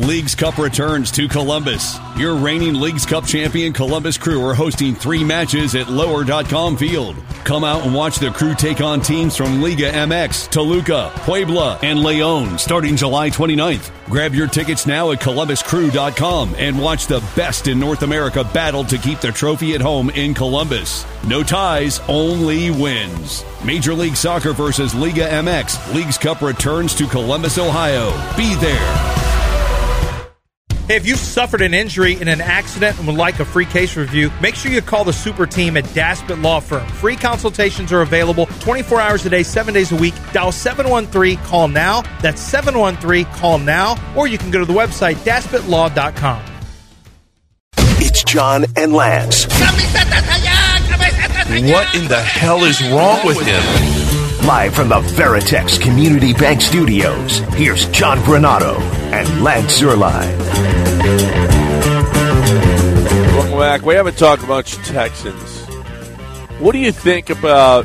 Leagues Cup returns to Columbus. Your reigning Leagues Cup champion Columbus Crew are hosting 3 matches at Lower.com Field. Come out and watch the Crew take on teams from Liga MX, Toluca, Puebla, and Leon starting July 29th. Grab your tickets now at ColumbusCrew.com and watch the best in North America battle to keep the trophy at home in Columbus. No ties, only wins. Major League Soccer versus Liga MX. Leagues Cup returns to Columbus, Ohio. Be there. Hey, if you've suffered an injury in an accident and would like a free case review, make sure you call the super team at Daspit Law Firm. Free consultations are available 24 hours a day, 7 days a week. Dial 713-CALL-NOW. That's 713-CALL-NOW. Or you can go to the website, DaspitLaw.com. It's John and Lance. What in the hell is wrong with him? Live from the Veritex Community Bank Studios, here's John Granado and Lance Zierlein. Welcome back. We haven't talked much Texans. What do you think about,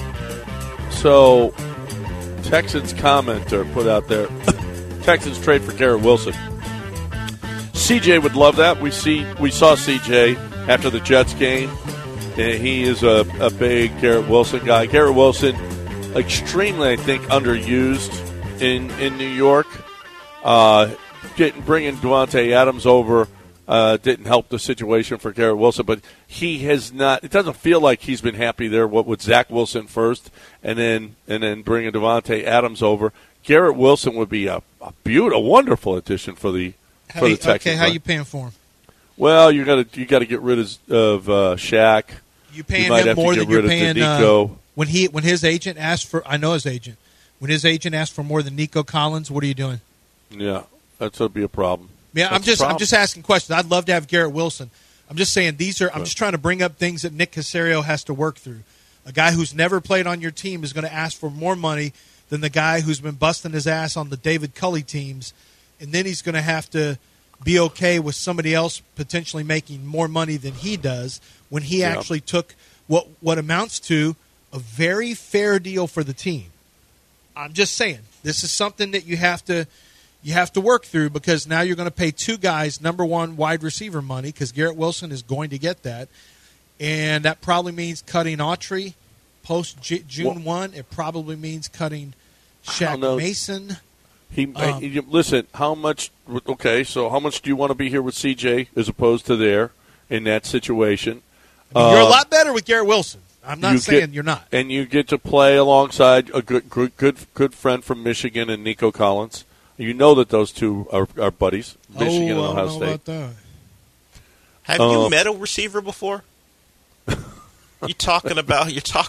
Texans commenter put out there, Texans trade for Garrett Wilson. CJ would love that. We saw CJ after the Jets game. He is a big Garrett Wilson guy. Garrett Wilson, extremely, I think, underused in New York. Bringing Davante Adams over didn't help the situation for Garrett Wilson, but he has not. It doesn't feel like he's been happy there. What with Zach Wilson first, and then bringing Davante Adams over. Garrett Wilson would be a wonderful addition for the Texans. Okay, how you paying for him? Well, you got to get rid of Shaq. You paying him more than you're paying when his agent asked for. I know his agent. When his agent asked for more than Nico Collins, what are you doing? Yeah, that's going to be a problem. Yeah, I'm just asking questions. I'd love to have Garrett Wilson. I'm just saying I'm just trying to bring up things that Nick Caserio has to work through. A guy who's never played on your team is going to ask for more money than the guy who's been busting his ass on the David Culley teams, and then he's going to have to be okay with somebody else potentially making more money than he does when he actually took what amounts to a very fair deal for the team. I'm just saying, this is something that you have to work through, because now you're going to pay 2 guys number 1 wide receiver money, because Garrett Wilson is going to get that, and that probably means cutting Autry post June 1. It probably means cutting Shaq Mason. Listen, how much? Okay, so how much do you want to be here with CJ as opposed to there in that situation? You're a lot better with Garrett Wilson. I'm not saying you're not. And you get to play alongside a good friend from Michigan and Nico Collins. You know that those two are buddies, Michigan and Ohio State. About that. Have you met a receiver before? You're talking about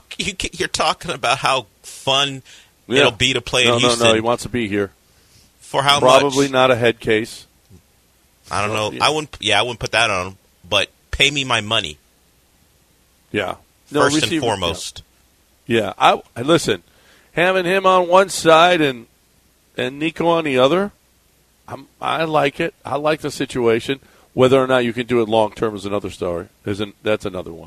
how fun it'll be to play in Houston. No, he wants to be here. For how much? Probably not a head case. I don't know. I wouldn't put that on him. But pay me my money. Yeah. First and foremost. Yeah. I listen, having him on one side and Nico on the other, I like it. I like the situation. Whether or not you can do it long term is another story. That's another one.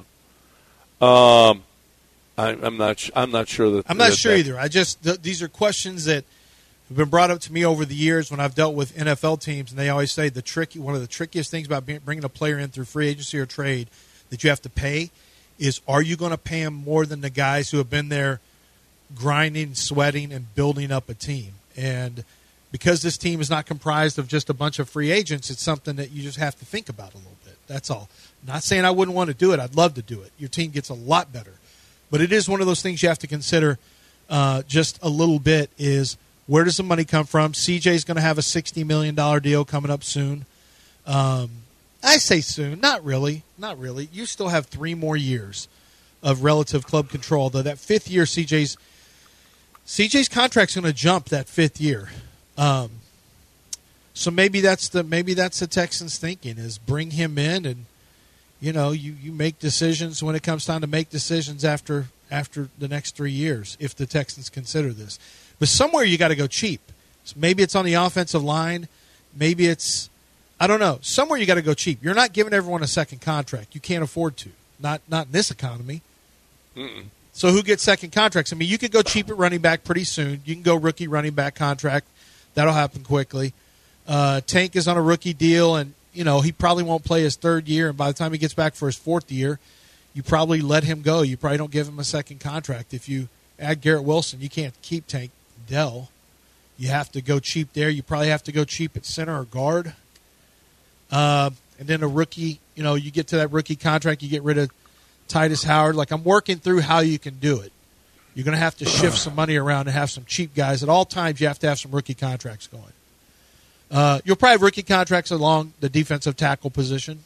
I'm not sure that. I'm not sure either. These are questions that have been brought up to me over the years when I've dealt with NFL teams, and they always say one of the trickiest things about bringing a player in through free agency or trade that you have to pay is, are you going to pay him more than the guys who have been there grinding, sweating, and building up a team? And because this team is not comprised of just a bunch of free agents, it's something that you just have to think about a little bit. That's all. I'm not saying I wouldn't want to do it. I'd love to do it. Your team gets a lot better. But it is one of those things you have to consider just a little bit is, where does the money come from? CJ's going to have a $60 million deal coming up soon. I say soon. Not really. Not really. You still have 3 more years of relative club control. Though that 5th year, CJ's contract's going to jump that 5th year. So maybe that's the Texans' thinking, is bring him in, and you make decisions when it comes time to make decisions after the next 3 years, if the Texans consider this. But somewhere you got to go cheap. So maybe it's on the offensive line. Maybe it's, I don't know. Somewhere you got to go cheap. You're not giving everyone a second contract. You can't afford to. Not in this economy. Mm-mm. So who gets second contracts? I mean, you could go cheap at running back pretty soon. You can go rookie running back contract. That'll happen quickly. Tank is on a rookie deal, and he probably won't play his third year. And by the time he gets back for his fourth year, you probably let him go. You probably don't give him a second contract. If you add Garrett Wilson, you can't keep Tank Dell. You have to go cheap there. You probably have to go cheap at center or guard. And then a rookie, you get to that rookie contract, you get rid of Titus Howard. Like, I'm working through how you can do it. You're going to have to shift some money around and have some cheap guys. At all times, you have to have some rookie contracts going. You'll probably have rookie contracts along the defensive tackle position.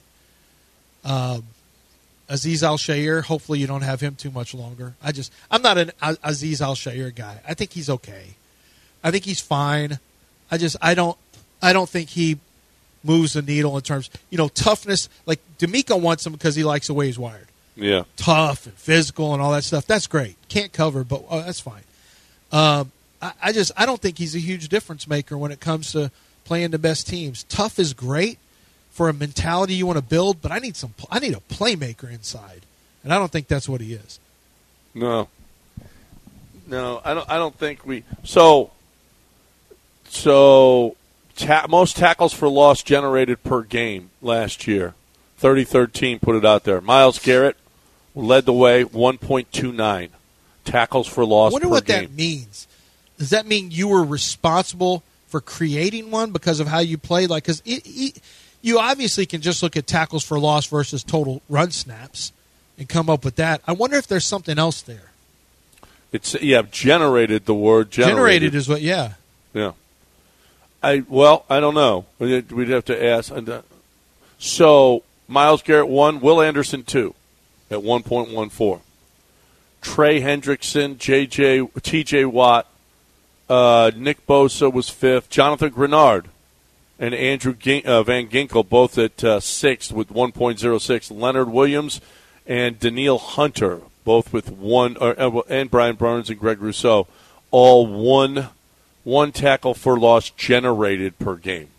Azeez Al-Shaair, hopefully you don't have him too much longer. I'm not an Azeez Al-Shaair guy. I think he's okay. I think he's fine. I don't think he moves the needle in terms, toughness. Like, D'Amico wants him because he likes the way he's wired. Yeah. Tough and physical and all that stuff. That's great. Can't cover, but that's fine. I don't think he's a huge difference maker when it comes to playing the best teams. Tough is great for a mentality you want to build, but I need a playmaker inside, and I don't think that's what he is. No, I don't think we. So most tackles for loss generated per game last year, 30-13 put it out there. Myles Garrett led the way, 1.29 tackles for loss per game. I wonder what that means. Does that mean you were responsible for creating one because of how you played? Like, because you obviously can just look at tackles for loss versus total run snaps and come up with that. I wonder if there's something else there. Generated, the word generated. Generated is what, yeah. Yeah. I don't know. We'd have to ask. So, Myles Garrett 1, Will Anderson 2 at 1.14. Trey Hendrickson, T.J. Watt, Nick Bosa was 5th. Jonathan Grenard and Andrew Van Ginkel both at 6th with 1.06. Leonard Williams and Daniil Hunter both with 1, and Brian Burns and Greg Rousseau, all one tackle for loss generated per game.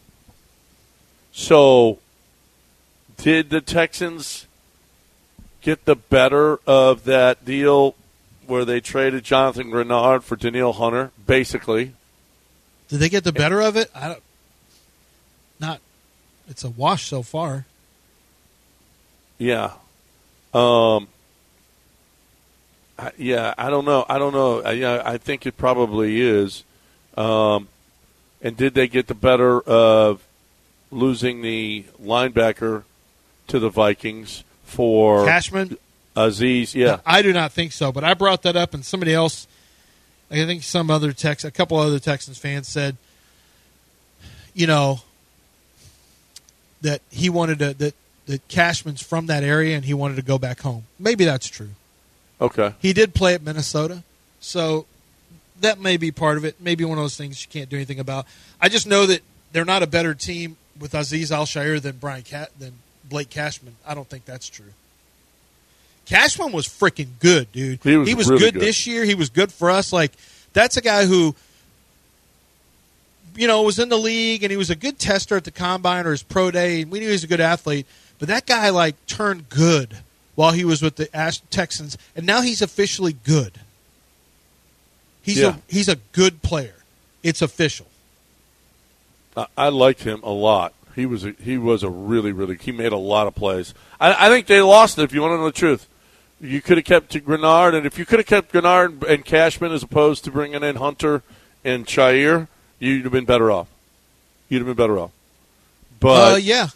So, did the Texans get the better of that deal where they traded Jonathan Grenard for Daniil Hunter, basically? Did they get the better of it? It's a wash so far. Yeah. I don't know. I think it probably is. And did they get the better of losing the linebacker to the Vikings for Cashman? Azeez, yeah. I do not think so, but I brought that up, and somebody else, I think a couple other Texans fans said, that he wanted that Cashman's from that area and he wanted to go back home. Maybe that's true. Okay. He did play at Minnesota, so that may be part of it. Maybe one of those things you can't do anything about. I just know that they're not a better team with Azeez Al-Shaair than Blake Cashman. I don't think that's true. Cashman was freaking good, dude. He was really good this year. He was good for us. Like, that's a guy who, was in the league, and he was a good tester at the combine or his pro day. We knew he was a good athlete, but that guy turned good while he was with the Texans, and now he's officially good. He's a good player. It's official. I liked him a lot. He was a really, really. He made a lot of plays. I think they lost it. If you want to know the truth, you could have kept Grenard, and if you could have kept Grenard and Cashman as opposed to bringing in Hunter and Shaair, you'd have been better off. But yeah.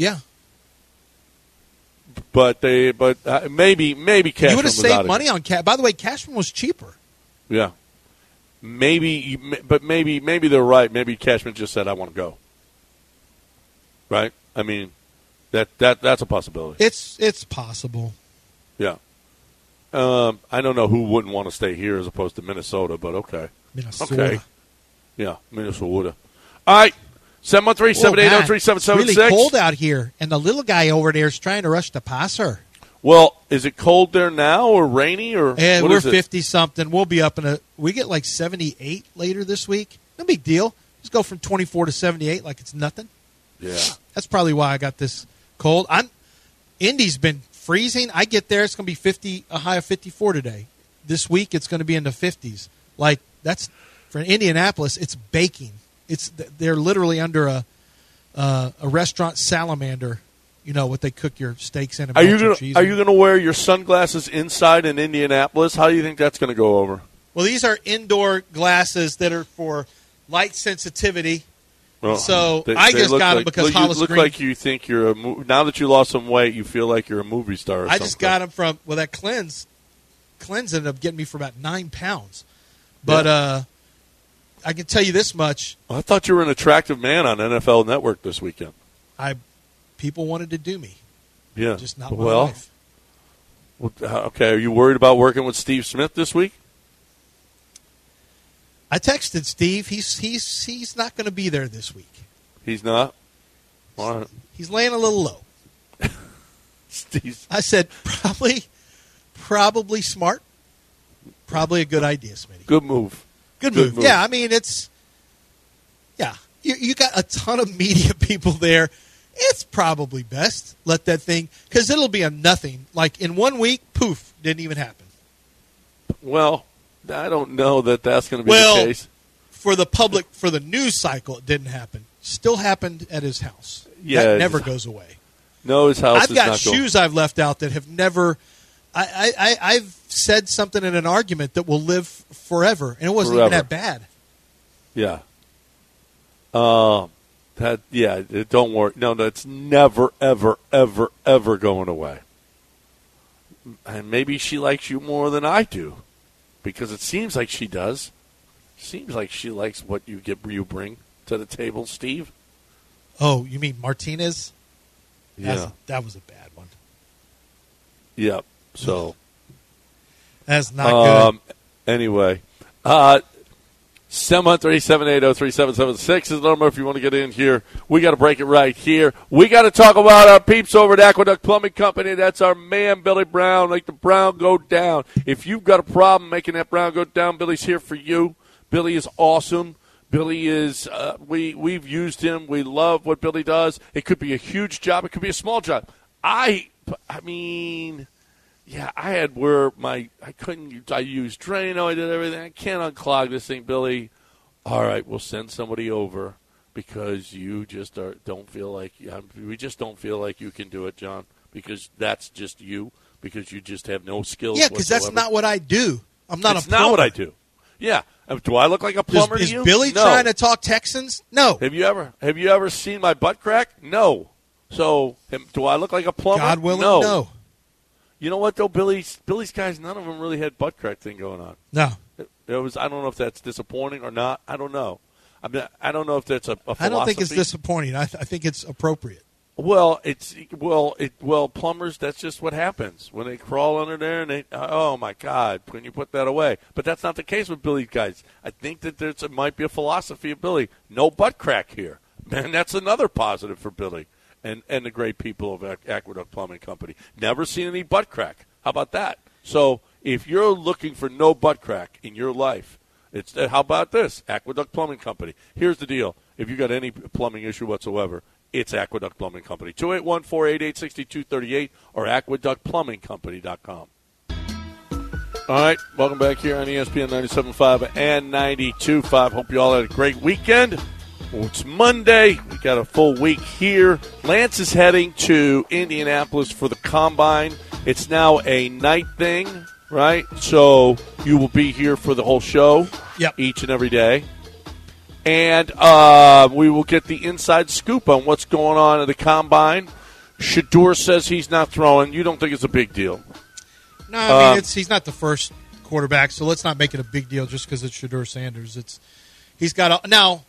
But maybe Cashman you would have saved out money on Cashman. By the way, Cashman was cheaper. Yeah. Maybe they're right. Maybe Cashman just said, "I want to go." Right? I mean, that's a possibility. It's possible. Yeah. I don't know who wouldn't want to stay here as opposed to Minnesota, but okay. Minnesota. Okay. Yeah, Minnesota. All right. 713-780-3776. It's really cold out here, and the little guy over there is trying to rush the passer. Well, is it cold there now or rainy? Or and we're 50-something. We'll be up we get 78 later this week. No big deal. Just go from 24 to 78 like it's nothing. Yeah. That's probably why I got this cold. Indy's been freezing. I get there, it's going to be a high of 54 today. This week, it's going to be in the 50s. That's for Indianapolis, it's baking. they're literally under a restaurant salamander. You know what they cook your steaks in. And Are you going to wear your sunglasses inside in Indianapolis? How do you think that's going to go over? Well, these are indoor glasses that are for light sensitivity. Well, so I just got them because Hollis you look Green. like you think you're now that you lost some weight, you feel like you're a movie star. I just got them from that cleanse. Cleanse ended up getting me for about 9 pounds, but I can tell you this much. Well, I thought you were an attractive man on NFL Network this weekend. People wanted to do me. Yeah, just not my wife. Well, okay. Are you worried about working with Steve Smith this week? I texted Steve. He's not going to be there this week. He's not? All right. He's laying a little low. Steve. I said, probably smart. Probably a good idea, Smitty. Good move. Good move. Yeah, I mean, you got a ton of media people there. It's probably best let that thing, because it'll be a nothing. Like in 1 week, poof, didn't even happen. Well, I don't know that that's going to be the case. For the public, for the news cycle, it didn't happen. Still happened at his house. Yeah, that never goes away. No, his house. I've got shoes I've left out that have never. I've said something in an argument that will live forever, and it wasn't even that bad. Yeah. Don't worry. No, that's never, ever, ever, ever going away. And maybe she likes you more than I do, because it seems like she does. Seems like she likes what you bring to the table, Steve. Oh, you mean Martinez? Yeah, that was a bad one. Yeah. So that's not good. Anyway, 713-780-3776 is the number if you want to get in here. We got to break it right here. We got to talk about our peeps over at Aqueduct Plumbing Company. That's our man, Billy Brown. Make the Brown go down. If you've got a problem making that Brown go down, Billy's here for you. Billy is awesome. Billy is, we've used him. We love what Billy does. It could be a huge job. It could be a small job. I mean, yeah, I had where I used Drano. I did everything. I can't unclog this thing, Billy. All right, we'll send somebody over because you just don't feel like, we just don't feel like you can do it, John, because that's just you, because you just have no skills. Yeah, because that's not what I do. I'm not a plumber. It's not what I do. Yeah. Do I look like a plumber to you? Is Billy trying to talk Texans? No. Have you ever seen my butt crack? No. So, do I look like a plumber? God willing, no. You know what, though? Billy's guys, none of them really had butt crack thing going on. No. It was. I don't know if that's disappointing or not. I don't know. I mean, I don't know if that's a philosophy. I don't think it's disappointing. I think it's appropriate. Well, plumbers, that's just what happens when they crawl under there and they. Oh my God! When you put that away, but that's not the case with Billy guys. I think that it might be a philosophy of Billy. No butt crack here, man. That's another positive for Billy and the great people of Aqueduct Plumbing Company. Never seen any butt crack. How about that? So if you're looking for no butt crack in your life, how about this? Aqueduct Plumbing Company. Here's the deal: if you got any plumbing issue whatsoever, it's Aqueduct Plumbing Company. 281-488-6238 or aqueductplumbingcompany.com. All right, welcome back here on ESPN 97.5 and 92.5. Hope you all had a great weekend. Well, it's Monday. We got a full week here. Lance is heading to Indianapolis for the Combine. It's now a night thing, right? So you will be here for the whole show each and every day. And we will get the inside scoop on what's going on at the Combine. Shedeur says he's not throwing. You don't think it's a big deal? No, I mean, he's not the first quarterback, so let's not make it a big deal just because it's Shedeur Sanders. He's got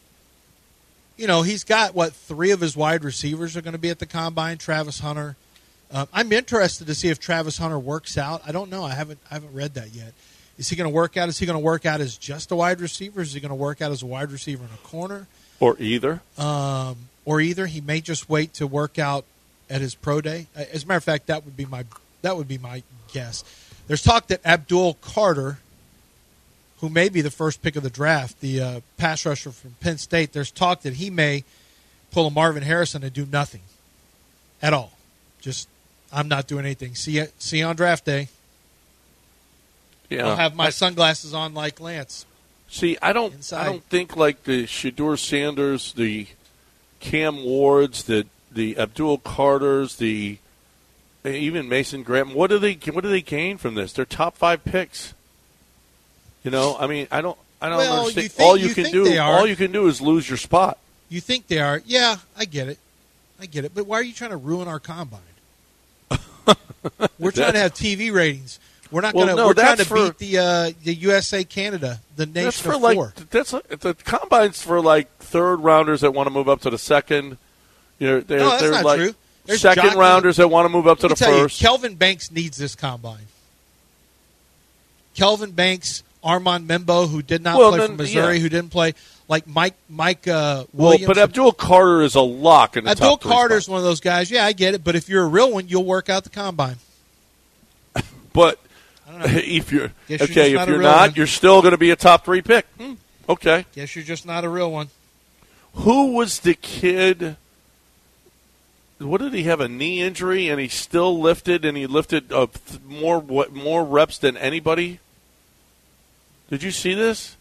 he's got, 3 of his wide receivers are going to be at the Combine. Travis Hunter. I'm interested to see if Travis Hunter works out. I don't know. I haven't read that yet. Is he going to work out? Is he going to work out as just a wide receiver? Is he going to work out as a wide receiver in a corner? Or either. He may just wait to work out at his pro day. As a matter of fact, that would be my guess. There's talk that Abdul Carter, who may be the first pick of the draft, the pass rusher from Penn State, there's talk that he may pull a Marvin Harrison and do nothing at all. Just, I'm not doing anything. See you on draft day. Yeah. I'll have my sunglasses on like Lance. See, I don't think like the Shedeur Sanders, the Cam Wards, the Abdul Carters, even Mason Graham. What do they gain from this? They're top 5 picks. I mean, I don't understand. All you can do is lose your spot. You think they are? Yeah, I get it. But why are you trying to ruin our combine? We're trying to have TV ratings. We're not going to. We're trying to beat the USA Canada, the nation of 4. The combine's for like third rounders that want to move up to the second. They're not like true. There's second rounders that want to move up to the first. Kelvin Banks needs this combine. Kelvin Banks, Armand Membo, who did not play for Missouri, who didn't play, like Mike Williams. But Abdul Carter is a lock in the top 3 Abdul Carter's one of those guys. Yeah, I get it. But if you're a real one, you'll work out the combine. But if you're not, you're still going to be a top 3 pick. Okay. Guess you're just not a real one. Who was the kid? What did he have, a knee injury, and he still lifted, and he lifted more reps than anybody? Did you see this?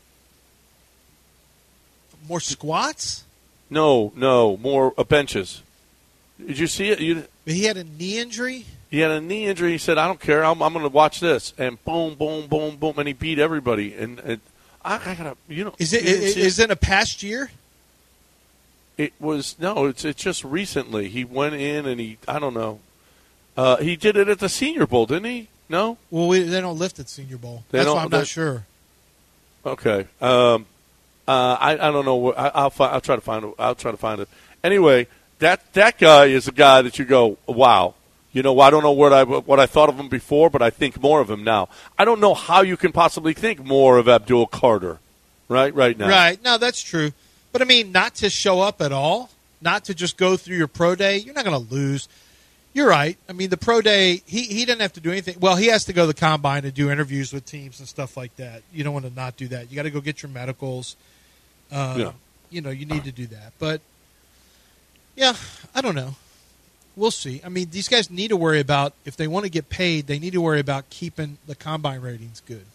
More squats? No, more benches. Did you see it? He had a knee injury? He had a knee injury. He said, I don't care. I'm going to watch this. And boom, boom, boom, boom, and he beat everybody. And I got to, Is it in a past year? It was it's just recently. He went in and I don't know. He did it at the Senior Bowl, didn't he? No. Well, they don't lift at Senior Bowl. That's why I'm not sure. Okay. I don't know. I'll try to find it. I'll try to find it. Anyway, that guy is a guy that you go, wow. I don't know what I thought of him before, but I think more of him now. I don't know how you can possibly think more of Abdul Carter, right now. Right. No, that's true. But, I mean, not to show up at all, not to just go through your pro day, you're not going to lose. You're right. I mean, the pro day, he doesn't have to do anything. Well, he has to go to the combine and do interviews with teams and stuff like that. You don't want to not do that. You got to go get your medicals. You need to do that. But, yeah, I don't know. We'll see. I mean, these guys need to worry about, if they want to get paid, they need to worry about keeping the combine ratings good.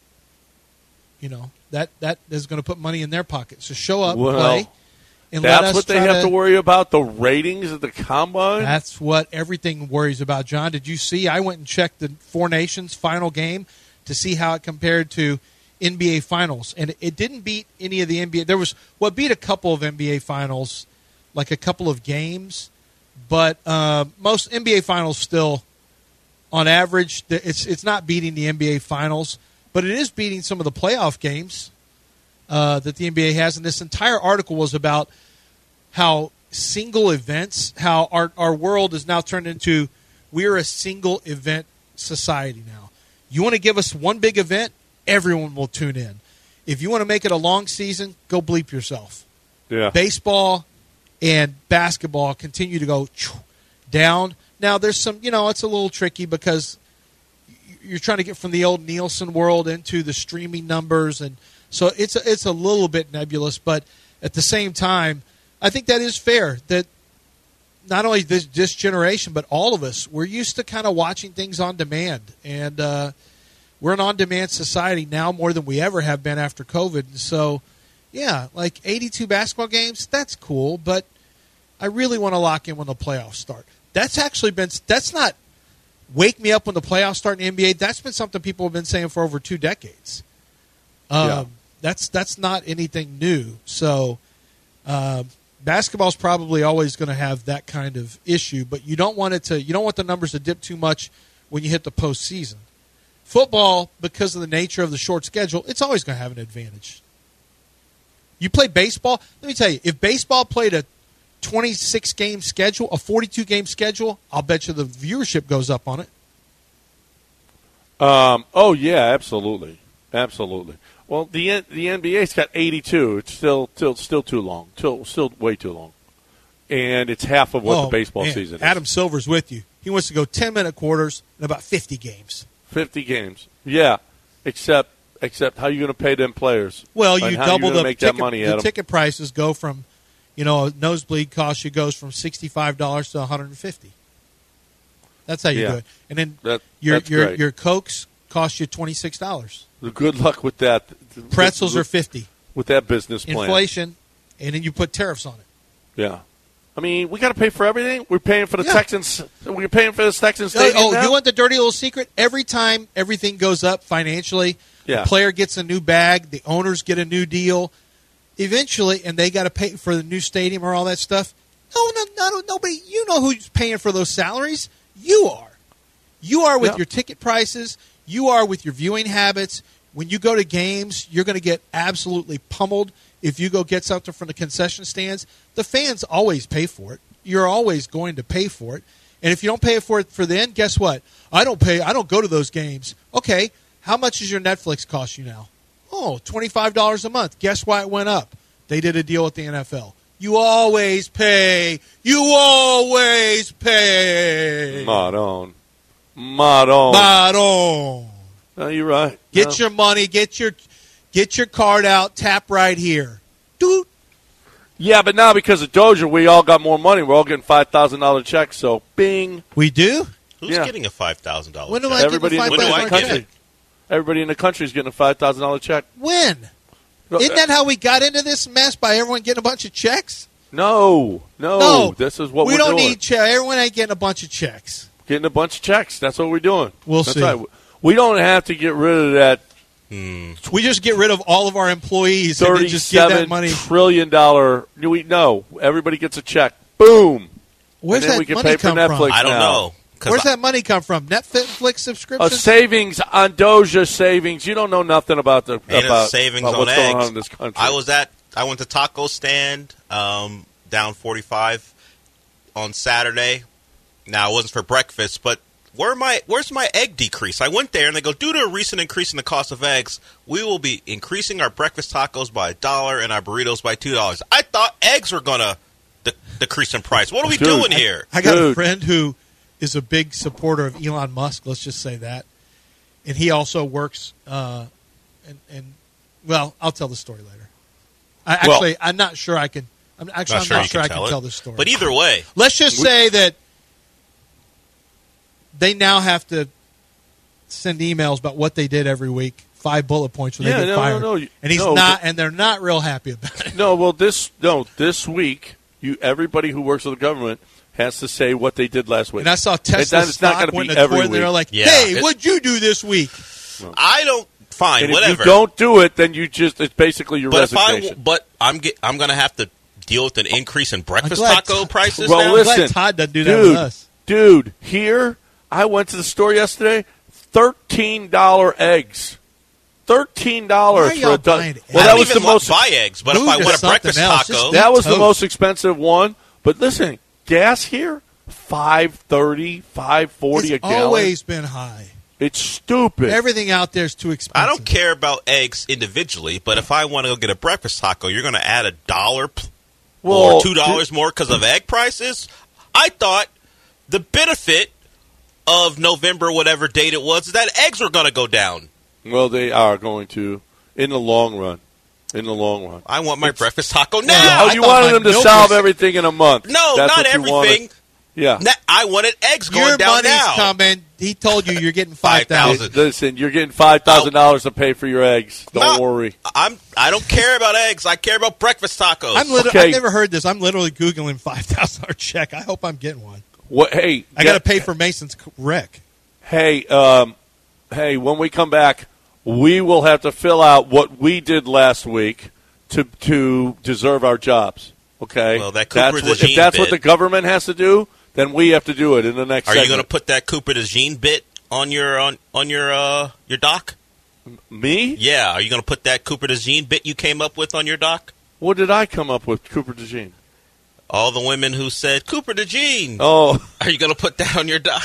That is going to put money in their pocket. So show up, play, and let us that's what they have to worry about, the ratings of the combine? That's what everything worries about, John. Did you see? I went and checked the Four Nations final game to see how it compared to NBA finals. And it didn't beat any of the NBA. There was what beat a couple of NBA finals, like a couple of games. But most NBA finals still, on average, it's not beating the NBA finals. But it is beating some of the playoff games that the NBA has. And this entire article was about how single events, how our world is now turned into, we're a single event society now. You want to give us one big event, everyone will tune in. If you want to make it a long season, go bleep yourself. Yeah. Baseball and basketball continue to go down. Now, there's some, it's a little tricky because you're trying to get from the old Nielsen world into the streaming numbers, and so it's a little bit nebulous. But at the same time, I think that is fair. That not only this generation, but all of us, we're used to kind of watching things on demand, and we're an on-demand society now more than we ever have been after COVID. And so, yeah, like 82 basketball games, that's cool, but I really want to lock in when the playoffs start. That's not wake me up when the playoffs start in the NBA. That's been something people have been saying for over 2 decades. That's not anything new. So basketball's probably always going to have that kind of issue, but you don't want the numbers to dip too much when you hit the postseason. Football, because of the nature of the short schedule, it's always going to have an advantage. You play baseball, let me tell you, if baseball played a 26-game schedule, a 42-game schedule, I'll bet you the viewership goes up on it. Oh, yeah, absolutely. Absolutely. Well, the NBA's got 82. It's still too long. Still way too long. And it's half of what the baseball season is. Adam Silver's with you. He wants to go 10-minute quarters and about 50 games. 50 games. Yeah, except how are you going to pay them players? Well, you double the ticket prices go from, a nosebleed goes from $65 to $150. That's how you do it. And then your Cokes cost you $26. Good luck with that. Pretzels are $50. With that business plan. Inflation, and then you put tariffs on it. Yeah. I mean, we got to pay for everything. We're paying for the Yeah. Texans. We're paying for the Texans Stadium now? You want the dirty little secret? Every time everything goes up financially, Yeah. the player gets a new bag, the owners get a new deal. Eventually, and they got to pay for the new stadium or all that stuff. Nobody. You know who's paying for those salaries? You are. You are with your ticket prices. You are with your viewing habits. When you go to games, you're going to get absolutely pummeled if you go get something from the concession stands. The fans always pay for it. You're always going to pay for it. And if you don't pay for it for then, guess what? I don't pay. I don't go to those games. Okay, how much does your Netflix cost you now? Oh, $25 a month. Guess why it went up? They did a deal with the NFL. You always pay. You always pay. Modon. No, you're right. Get your money. Get your card out. Tap right here. Doot. Yeah, but now because of Dozier, we all got more money. We're all getting $5,000 checks. So, bing. We do? Who's getting a $5,000 When check? am I Everybody getting a $5,000 check? Everybody in the country is getting a $5,000 check. When? Isn't that how we got into this mess, by everyone getting a bunch of checks? No. This is what we're doing. We don't need checks. Everyone ain't getting a bunch of checks. Getting a bunch of checks. That's what we're doing. We'll That's see. Right. We don't have to get rid of that We just get rid of all of our employees and then just give that money. $37 trillion. No, everybody gets a check. Boom. Where's and then that we can money pay for come Netflix from? I don't now. know. Where's that money come from? Netflix A subscriptions? savings on Dozier savings. You don't know nothing about the Ain't about, a savings about on what's eggs. going on in this country. I went to taco stand down 45 on Saturday. Now it wasn't for breakfast, but where's my egg decrease? I went there and they go, due to a recent increase in the cost of eggs, we will be increasing our breakfast tacos by $1 and our burritos by $2. I thought eggs were gonna decrease in price. What are we doing here? I got a friend who is a big supporter of Elon Musk. Let's just say that, and he also works. Well, I'll tell the story later. I'm not sure I can. I'm not sure I can tell this story. But either way, let's just say that they now have to send emails about what they did every week. 5 bullet points when they get fired. And he's not, and they're not real happy about it. This week, everybody who works for the government has to say what they did last week. And I saw Tesla stock went to the toilet. They're like, "Hey, what'd you do this week?" I don't. Fine, and whatever. If you don't do it, then it's basically your resignation. I'm going to have to deal with an increase in breakfast taco prices. Well, now? listen, I'm glad Todd doesn't do that with us. Dude, here I went to the store yesterday. $13 eggs. $13 for a dozen. Well, that was the most buy eggs, but if I want a breakfast taco, that was the most expensive one. But listen, gas here $5.30, $5.40 a gallon. It's always been high. It's stupid. Everything out there is too expensive. I don't care about eggs individually, but if I want to go get a breakfast taco, you're going to add $1 or $2 more because of egg prices? I thought the benefit of November, whatever date it was, is that eggs were going to go down. Well, they are going to in the long run. I want my breakfast taco now. You wanted them to solve everything in a month. No, not everything. Yeah. I wanted eggs going Your down now. money's coming. He told you you're getting $5,000. Listen, you're getting $5,000 to pay for your eggs. Don't worry. I don't care about eggs. I care about breakfast tacos. I've never heard this. I'm literally Googling $5,000 check. I hope I'm getting one. Hey, I got to pay for Mason's wreck. Hey, when we come back, we will have to fill out what we did last week to deserve our jobs. Okay? Well, that Cooper DeJean if that's what the government has to do, then we have to do it in the next segment. Are you going to put that Cooper DeJean bit on your doc? Me? Yeah. Are you going to put that Cooper DeJean bit you came up with on your doc? What did I come up with, Cooper DeJean? All the women who said, Cooper DeJean. Oh. Are you going to put that on your doc?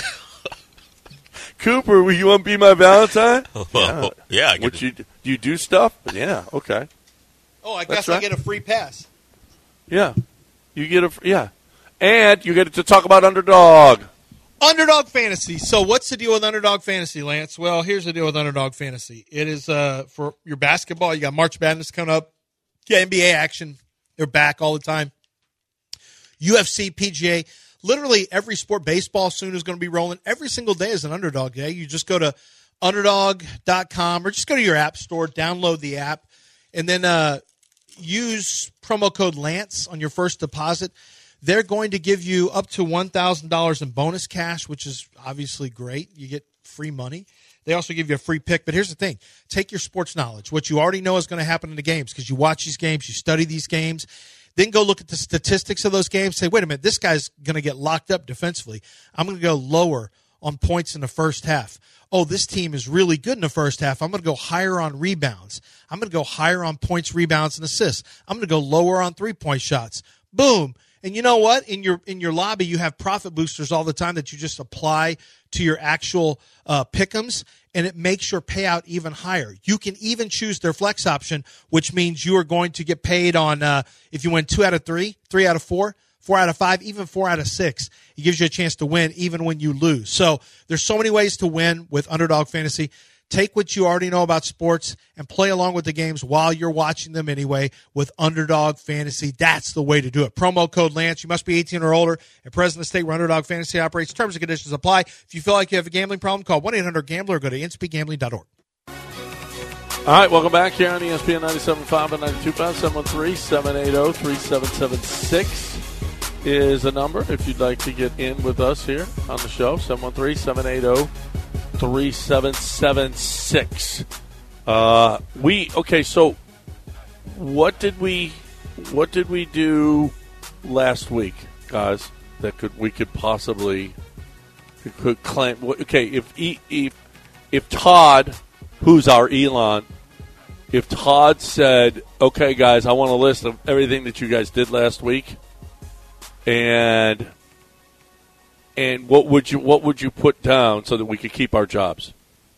Cooper, will you want to be my Valentine? Yeah. Do you do stuff? Yeah, okay. Oh, I guess I get a free pass. Yeah. You get and you get to talk about Underdog. Underdog Fantasy. So what's the deal with Underdog Fantasy, Lance? Well, here's the deal with Underdog Fantasy. It is for your basketball. You got March Madness coming up. Yeah, NBA action. They're back all the time. UFC, PGA. Literally every sport. Baseball soon is going to be rolling. Every single day is an Underdog day. You just go to Underdog.com, or just go to your app store, download the app, and then use promo code Lance on your first deposit. They're going to give you up to $1,000 in bonus cash, which is obviously great. You get free money. They also give you a free pick. But here's the thing. Take your sports knowledge, what you already know is going to happen in the games, because you watch these games, you study these games. Then go look at the statistics of those games. Say, wait a minute, this guy's going to get locked up defensively. I'm going to go lower on points in the first half. Oh, this team is really good in the first half. I'm going to go higher on rebounds. I'm going to go higher on points, rebounds, and assists. I'm going to go lower on three-point shots. Boom. And you know what? In your lobby, you have profit boosters all the time that you just apply to your actual pick'ems, and it makes your payout even higher. You can even choose their flex option, which means you are going to get paid on if you win 2 out of 3, 3 out of 4, 4 out of 5, even 4 out of 6. It gives you a chance to win even when you lose. So there's so many ways to win with Underdog Fantasy. Take what you already know about sports and play along with the games while you're watching them anyway with Underdog Fantasy. That's the way to do it. Promo code Lance. You must be 18 or older and present in the state where Underdog Fantasy operates. Terms and conditions apply. If you feel like you have a gambling problem, call 1-800-GAMBLER or go to inspgambling.org. All right, welcome back here on ESPN 97.5 and 92.5. 713-780-3776 is the number if you'd like to get in with us here on the show. 713-780-3776. So what did we do last week, guys, that we could possibly claim? Okay, if Todd, who's our Elon, if Todd said, okay, guys, I want a list of everything that you guys did last week, and what would you put down so that we could keep our jobs?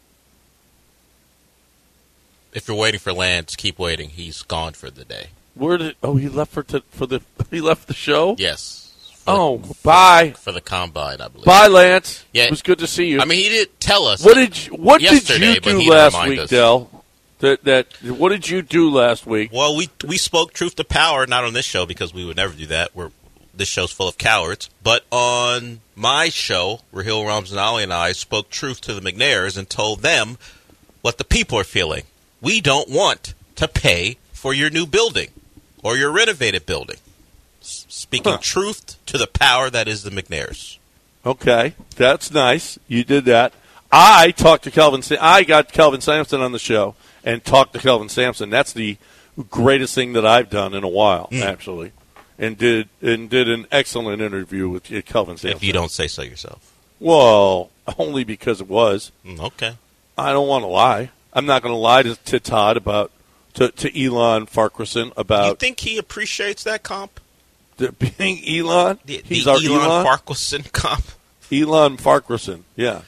If you're waiting for Lance, keep waiting. He's gone for the day. He left he left the show? Yes. Bye. For the combine, I believe. Bye, Lance. Yeah. It was good to see you. I mean, he did tell us. What did you but do he last reminded week, us. Del? What did you do last week? Well, we spoke truth to power, not on this show because we would never do that. This show's full of cowards. But on my show, Raheel Ramzanali and I spoke truth to the McNairs and told them what the people are feeling. We don't want to pay for your new building or your renovated building. Speaking truth to the power that is the McNairs. Okay, that's nice. You did that. I talked to Kelvin. I got Kelvin Sampson on the show and talked to Kelvin Sampson. That's the greatest thing that I've done in a while, actually, and did an excellent interview with Kelvin Sampson. If you don't say so yourself. Well, only because it was. Okay. I don't want to lie. I'm not going to lie to Todd about to Elon Farquharson about. You think he appreciates that comp? Being Elon? He's our Elon Farquharson comp. Elon Farquharson, yeah.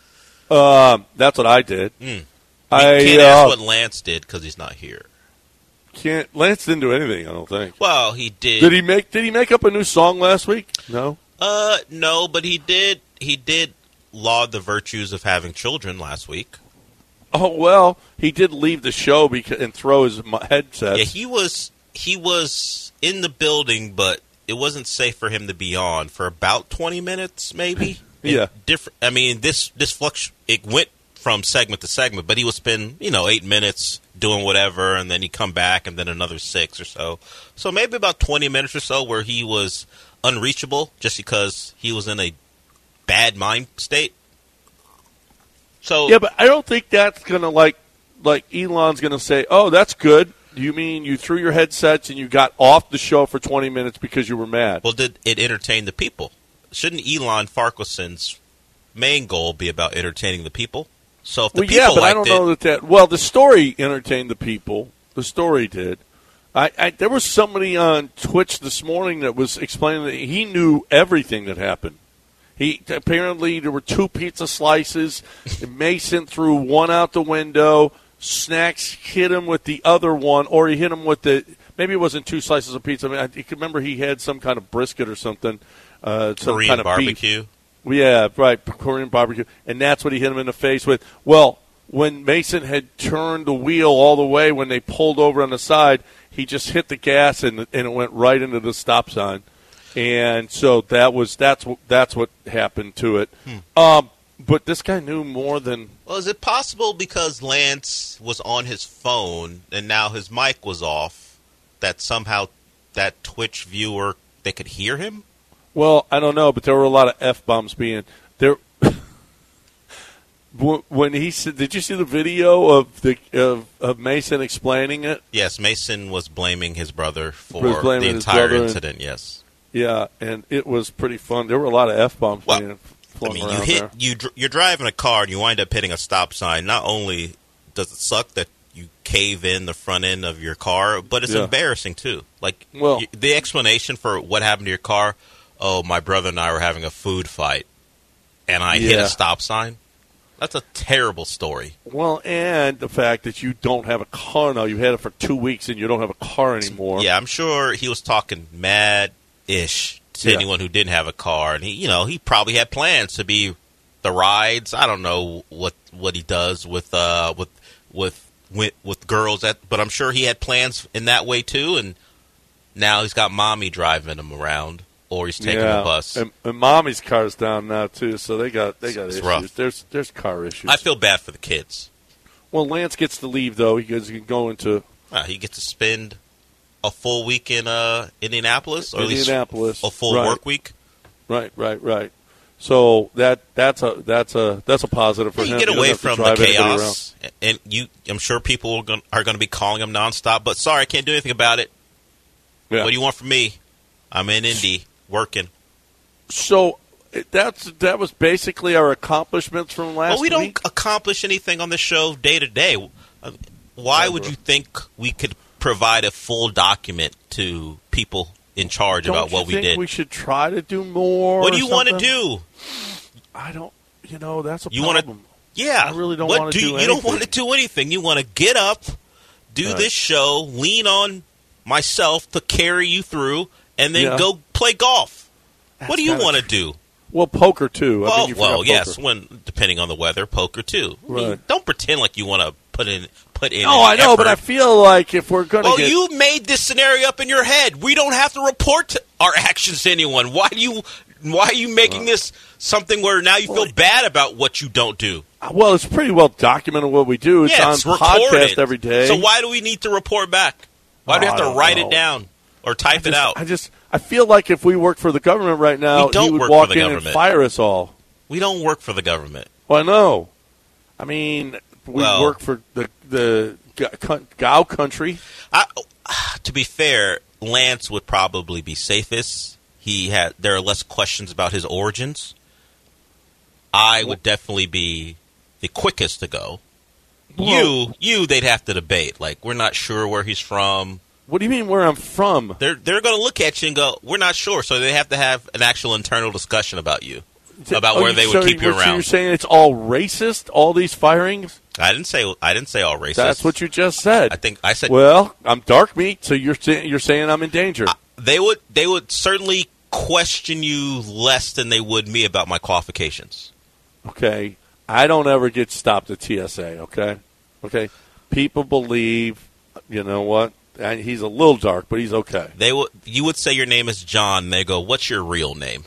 That's what I did. You can't ask what Lance did because he's not here. Lance didn't do anything, I don't think. Well, he did. Did he make up a new song last week? No. No, but he did laud the virtues of having children last week. Oh well, he did leave the show and throw his headset. Yeah, he was in the building, but it wasn't safe for him to be on for about 20 minutes, maybe. Yeah. I mean, it went from segment to segment, but he would spend 8 minutes doing whatever, and then he'd come back, and then another 6 or so. So maybe about 20 minutes or so where he was unreachable just because he was in a bad mind state. So yeah, but I don't think that's gonna like Elon's gonna say, "Oh, that's good." You mean you threw your headsets and you got off the show for 20 minutes because you were mad? Well, did it entertain the people? Shouldn't Elon Farquharson's main goal be about entertaining the people? So if the people but liked I don't know that. Well, the story entertained the people. The story did. There was somebody on Twitch this morning that was explaining that he knew everything that happened. Apparently there were 2 pizza slices. Mason threw one out the window. Snacks hit him with the other one, or he hit him with maybe it wasn't 2 slices of pizza. I mean, I can remember he had some kind of brisket or something. Some Korean kind of barbecue. Beef. Yeah, right, Korean barbecue. And that's what he hit him in the face with. Well, when Mason had turned the wheel all the way, when they pulled over on the side, he just hit the gas and it went right into the stop sign. And so that's what happened to it. But this guy knew more than... Well, is it possible because Lance was on his phone and now his mic was off that somehow that Twitch viewer, they could hear him? Well, I don't know, but there were a lot of F-bombs being... there. When he said... Did you see the video of Mason explaining it? Yes, Mason was blaming his brother for blaming the his entire brother incident, yes. Yeah, and it was pretty fun. There were a lot of F-bombs being flung around there. You're driving a car and you wind up hitting a stop sign. Not only does it suck that you cave in the front end of your car, but it's embarrassing too. Like, the explanation for what happened to your car, my brother and I were having a food fight, and I hit a stop sign. That's a terrible story. Well, and the fact that you don't have a car now. You had it for 2 weeks and you don't have a car anymore. Yeah, I'm sure he was talking mad-ish to anyone who didn't have a car. And he probably had plans to be the rides. I don't know what he does with girls, but I'm sure he had plans in that way too. And now he's got mommy driving him around. Or he's taking the bus. And mommy's car's down now too, so they got issues. Rough. There's car issues. I feel bad for the kids. Well, Lance gets to leave though. He can go into. He gets to spend a full week in Indianapolis, or at least a full work week. Right. So that's a positive for him. You get away from the chaos, and I'm sure people are going to be calling him nonstop. But sorry, I can't do anything about it. Yeah. What do you want from me? I'm in Indy. Working. So that was basically our accomplishments from last week. Well, we don't accomplish anything on the show day to day. Why would you think we could provide a full document to people in charge about what we did? We should try to do more. What do you want to do? I don't. That's a problem. Yeah, I really don't want to do anything. You don't want to do anything. You want to get up, do this show, lean on myself to carry you through, and then go play golf. What do you want to do? Well, poker too. Yes. When depending on the weather, poker too. Right. I mean, don't pretend like you want to put in. No, I know, but I feel like if we're going to. Well, you made this scenario up in your head. We don't have to report our actions to anyone. Why are you making this something where now you feel bad about what you don't do? Well, it's pretty well documented what we do. It's on podcast every day. So why do we need to report back? Why do we have to write it down or type it out? I feel like if we worked for the government right now, he would walk in and fire us all. We don't work for the government. Well, I know. I mean, we work for the Gao country. To be fair, Lance would probably be safest. There are less questions about his origins. I would definitely be the quickest to go. They'd have to debate. Like, we're not sure where he's from. What do you mean where I'm from? They're going to look at you and go, we're not sure. So they have to have an actual internal discussion about you, about where they would keep you around. So you're saying it's all racist, all these firings? I didn't say all racist. That's what you just said. I said. Well, I'm dark meat, so you're saying I'm in danger. They would certainly question you less than they would me about my qualifications. Okay. I don't ever get stopped at TSA, okay? People believe, you know what, and he's a little dark, but he's okay. You would say your name is John, and they go, what's your real name?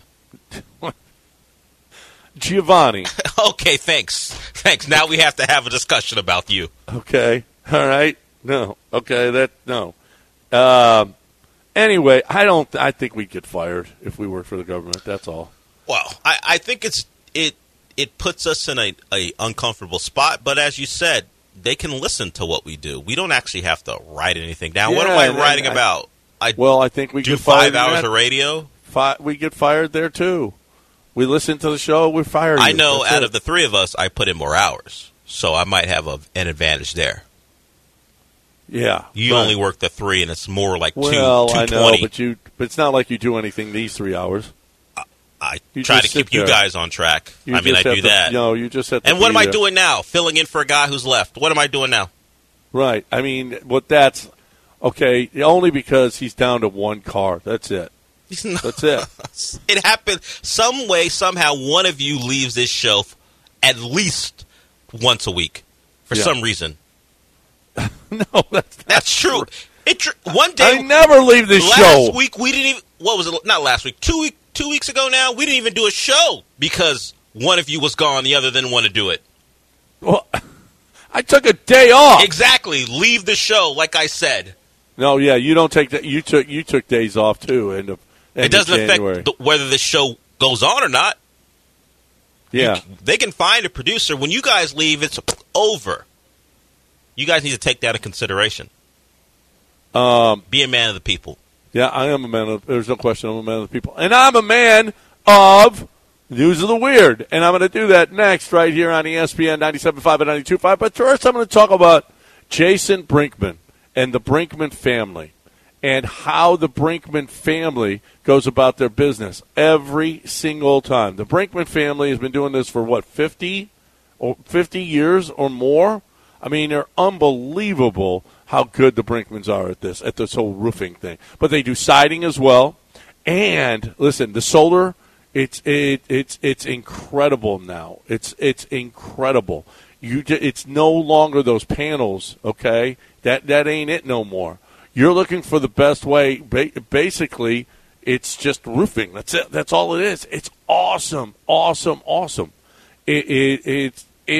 Giovanni. Okay, thanks. Now we have to have a discussion about you. Okay. All right. No. Okay, no. Anyway, I think we'd get fired if we worked for the government, that's all. Well, I think it puts us in a uncomfortable spot, but as you said, they can listen to what we do. We don't actually have to write anything down. What am I writing about? I think we do get fired 5 hours of radio. We get fired there too. We listen to the show. We fire you. I know. Out of the three of us, I put in more hours, so I might have an advantage there. Yeah, you only work the 3, and it's more like 220. I know, but it's not like you do anything these 3 hours. I try to keep you guys on track. I do that. No, you just have to. And what am I doing now? Filling in for a guy who's left. What am I doing now? Right. I mean, that's okay. Only because he's down to 1 car. That's it. That's it. It happened some way, somehow. One of you leaves this show at least once a week for some reason. No, that's true. One day I never leave this show. Last week we didn't even. What was it? Not last week. 2 weeks ago now, we didn't even do a show because one of you was gone, the other didn't want to do it? Well, I took a day off. Exactly. Leave the show, like I said. No, yeah, you don't take that. You took days off too. It doesn't affect whether the show goes on or not. Yeah, they can find a producer. When you guys leave, it's over. You guys need to take that into consideration. Be a man of the people. Yeah, I am a man of. There's no question. I'm a man of the people, and I'm a man of News of the Weird, and I'm going to do that next right here on ESPN 97.5 and 92.5. But first, I'm going to talk about Jason Brinkman and the Brinkman family, and how the Brinkman family goes about their business every single time. The Brinkman family has been doing this for, 50 years or more? I mean, they're unbelievable how good the Brinkmans are at this whole roofing thing. But they do siding as well. And, listen, the solar, it's incredible now. It's incredible. It's no longer those panels, okay? That ain't it no more. You're looking for the best way. Basically, it's just roofing. That's it. That's all it is. It's awesome, awesome, awesome. It's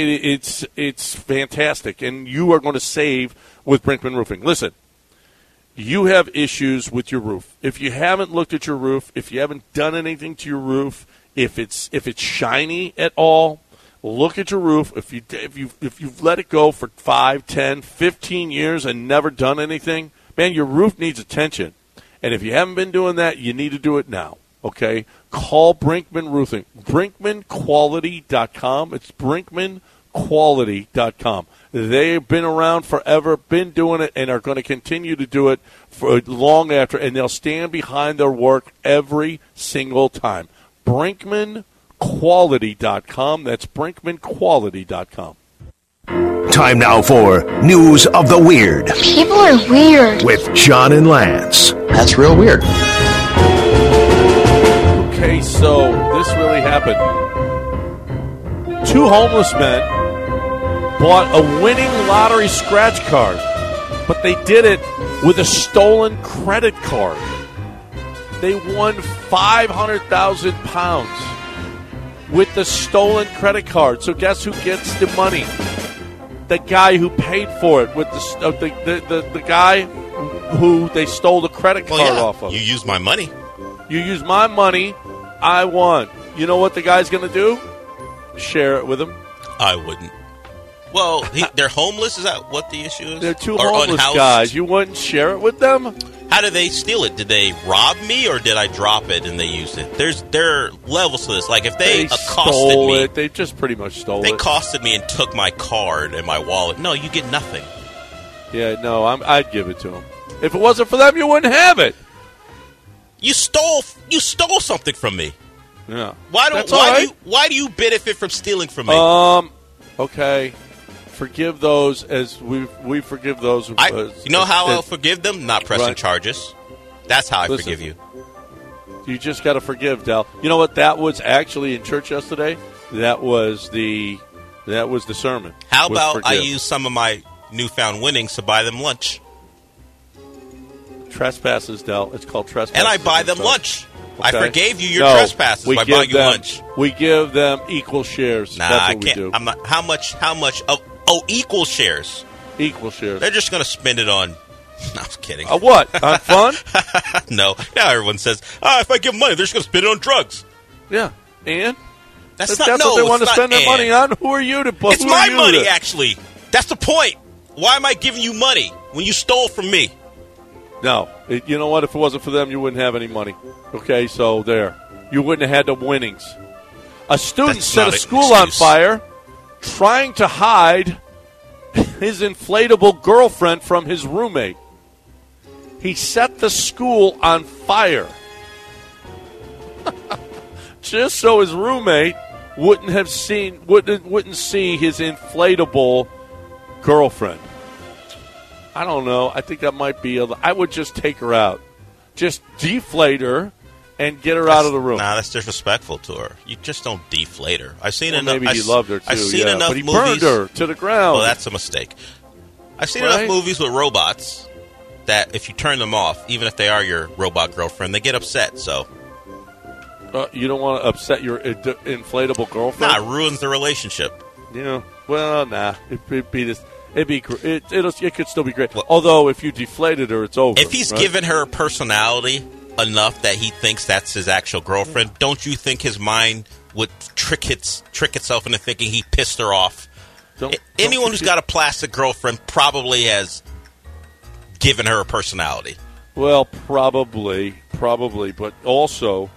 fantastic, and you are going to save with Brinkman Roofing. Listen, you have issues with your roof. If you haven't looked at your roof, if you haven't done anything to your roof, if it's shiny at all, look at your roof. If you've let it go for 5, 10, 15 years and never done anything, man, your roof needs attention. And if you haven't been doing that, you need to do it now, okay? Call Brinkman Roofing. BrinkmanQuality.com. It's BrinkmanQuality.com. They've been around forever, been doing it, and are going to continue to do it for long after, and they'll stand behind their work every single time. BrinkmanQuality.com. That's BrinkmanQuality.com. Time now for News of the Weird. People are weird. With John and Lance. That's real weird. Okay, so this really happened. 2 homeless men bought a winning lottery scratch card, but they did it with a stolen credit card. They won £500,000 with the stolen credit card. So guess who gets the money? The guy who paid for it with the guy who they stole the credit card off of. You used my money. You used my money. I won. You know what the guy's going to do? Share it with him. I wouldn't. Well, they're homeless? Is that what the issue is? They're 2 homeless guys. You wouldn't share it with them? How did they steal it? Did they rob me, or did I drop it and they used it? There are levels to this. Like, if they accosted me... it. They just pretty much stole it. They accosted me and took my card and my wallet. No, you get nothing. Yeah, no, I'd give it to them. If it wasn't for them, you wouldn't have it. You stole something from me. Yeah. Why do you benefit from stealing from me? Okay. Forgive those as we forgive those. You know how I'll forgive them? Not pressing charges. That's how I forgive you. You just got to forgive, Del. You know what? That was actually in church yesterday. That was the sermon. How about I use some of my newfound winnings to buy them lunch? Trespasses, Del. It's called trespasses. And I buy them lunch. Okay. I forgave you your trespasses by buying you lunch. We give them equal shares. Nah, That's what I can't. We do. I'm not. How much? Equal shares. Equal shares. They're just going to spend it on. No, I was kidding. What? On fun? No. Now everyone says, if I give them money, they're just going to spend it on drugs. Yeah. And? That's what they want to spend their money on. Who are you to put? It's my money, actually. That's the point. Why am I giving you money when you stole from me? No. You know what? If it wasn't for them, you wouldn't have any money. Okay, so there. You wouldn't have had the winnings. A student set a school on fire trying to hide his inflatable girlfriend from his roommate. He set the school on fire just so his roommate wouldn't see his inflatable girlfriend. I don't know. I think that might be I would just take her out. Just deflate her and get her out of the room. Nah, that's disrespectful to her. You just don't deflate her. I've seen enough. Maybe he loved her too. I've seen enough but he movies. Burned her to the ground. Well, that's a mistake. I've seen enough movies with robots that if you turn them off, even if they are your robot girlfriend, they get upset. So You don't want to upset your inflatable girlfriend? Nah, it ruins the relationship. Yeah. Well, nah. It could still be great. Well, although, if you deflated her, it's over. If he's right? given her a personality enough that he thinks that's his actual girlfriend, don't you think his mind would trick itself into thinking he pissed her off? Anyone who's got a plastic girlfriend probably has given her a personality. Well, probably, but also,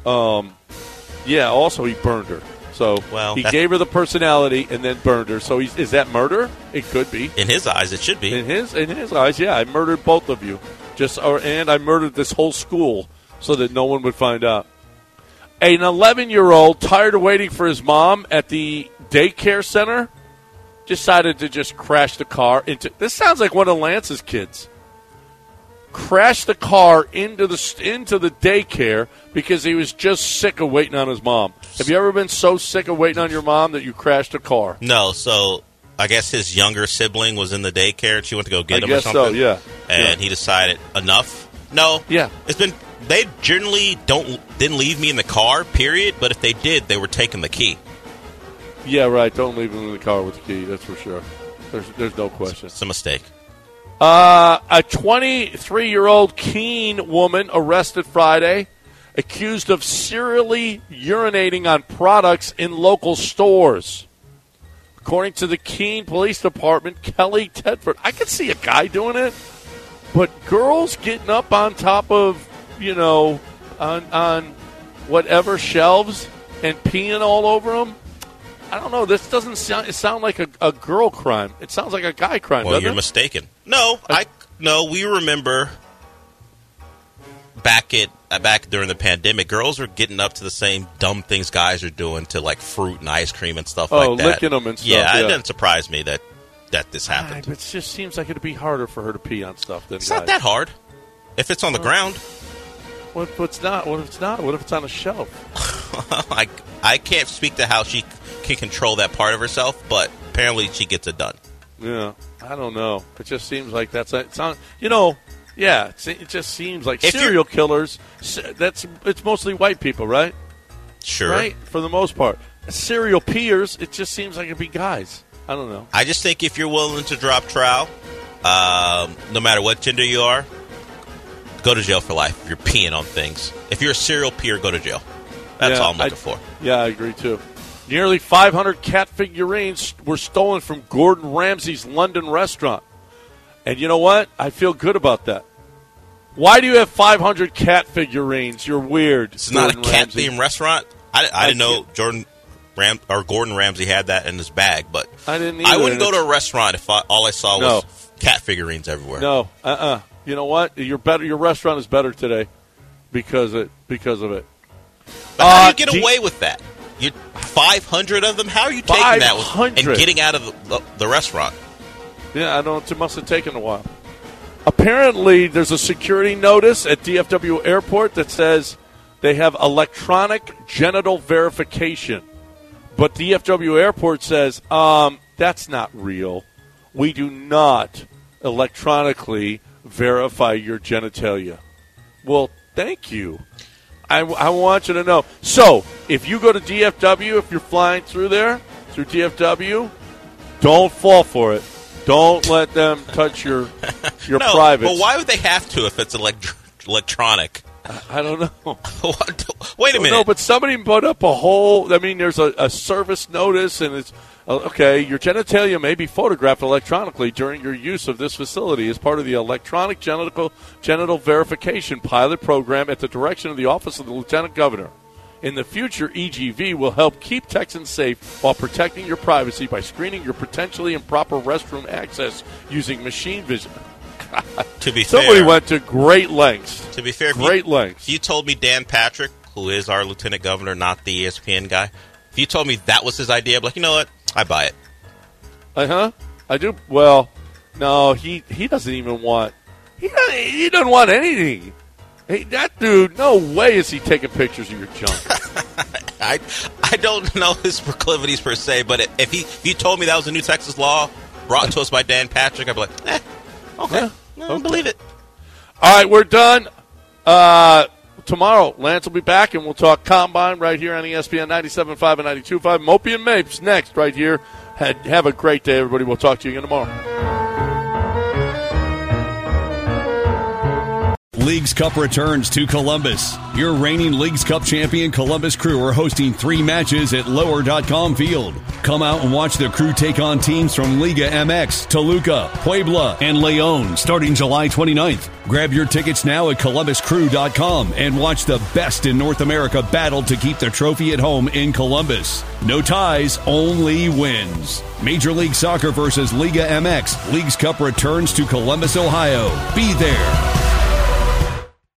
also he burned her. So he gave her the personality and then burned her. So is that murder? It could be. In his eyes, it should be. In his eyes, yeah. I murdered both of you, and I murdered this whole school so that no one would find out. An 11-year-old, tired of waiting for his mom at the daycare center, decided to just crash the car into. This sounds like one of Lance's kids. Crashed the car into the daycare because he was just sick of waiting on his mom. Have you ever been so sick of waiting on your mom that you crashed a car? No, so I guess his younger sibling was in the daycare and she went to go get him or something. So, yeah. And he decided enough. No. Yeah. They generally didn't leave me in the car, period, but if they did, they were taking the key. Yeah, right. Don't leave him in the car with the key, that's for sure. There's no question. It's a mistake. A 23-year-old Keene woman arrested Friday, accused of serially urinating on products in local stores. According to the Keene Police Department, Kelly Tedford, I could see a guy doing it, but girls getting up on top of, on whatever shelves and peeing all over them. I don't know. This doesn't sound like a girl crime. It sounds like a guy crime. Well, you're mistaken. No, we remember back during the pandemic, girls were getting up to the same dumb things guys are doing to like fruit and ice cream and stuff like that. Licking them and stuff. Yeah, it doesn't surprise me that this happened. But it just seems like it'd be harder for her to pee on stuff than it's guys. not that hard if it's on the ground. What if it's not? What if it's not? What if it's on a shelf? I can't speak to how she can control that part of herself, but apparently she gets it done. Yeah, I don't know. It just seems like it just seems like serial killers. It's mostly white people, right? Sure, right for the most part. Serial peers, it just seems like it'd be guys. I don't know. I just think if you're willing to drop trowel, no matter what gender you are, go to jail for life. If you're peeing on things, if you're a serial peer, go to jail. That's all I'm looking for. Yeah, I agree too. Nearly 500 cat figurines were stolen from Gordon Ramsay's London restaurant. And you know what? I feel good about that. Why do you have 500 cat figurines? You're weird. It's not a cat-themed restaurant. I didn't know Gordon Ramsay had that in his bag, but I didn't either. I wouldn't go to a restaurant if all I saw was cat figurines everywhere. No, You know what? You're better. Your restaurant is better today because of it. But how do you get away with that? 500 of them? How are you taking that and getting out of the restaurant? Yeah, I don't. It must have taken a while. Apparently, there's a security notice at DFW Airport that says they have electronic genital verification. But DFW Airport says, that's not real. We do not electronically verify your genitalia. Well, thank you. I want you to know. So, if you go to DFW, if you're flying through DFW, don't fall for it. Don't let them touch your privates. But why would they have to if it's electronic? I don't know. Wait a minute. No, but somebody put up there's a service notice, and it's, okay, your genitalia may be photographed electronically during your use of this facility as part of the Electronic Genital Verification Pilot Program at the direction of the Office of the Lieutenant Governor. In the future, EGV will help keep Texans safe while protecting your privacy by screening your potentially improper restroom access using machine vision. To be Somebody fair, went to great lengths. To be fair, lengths. You told me Dan Patrick, who is our lieutenant governor, not the ESPN guy. If you told me that was his idea, I'd be like, you know what? I buy it. I do. Well, no, he doesn't even want. He doesn't want anything. Hey, that dude, no way is he taking pictures of your junk. I don't know his proclivities per se, but if you told me that was a new Texas law brought to us by Dan Patrick, I'd be like, okay. Yeah. I don't believe it. All right, we're done. tomorrow, Lance will be back, and we'll talk Combine right here on ESPN 97.5 and 92.5. Mopey and Mapes next right here. Have a great day, everybody. We'll talk to you again tomorrow. Leagues Cup returns to Columbus. Your reigning Leagues Cup champion Columbus Crew are hosting 3 matches at Lower.com Field. Come out and watch the Crew take on teams from Liga MX, Toluca, Puebla, and León starting July 29th. Grab your tickets now at ColumbusCrew.com and watch the best in North America battle to keep the trophy at home in Columbus. No ties, only wins. Major League Soccer versus Liga MX. Leagues Cup returns to Columbus, Ohio. Be there.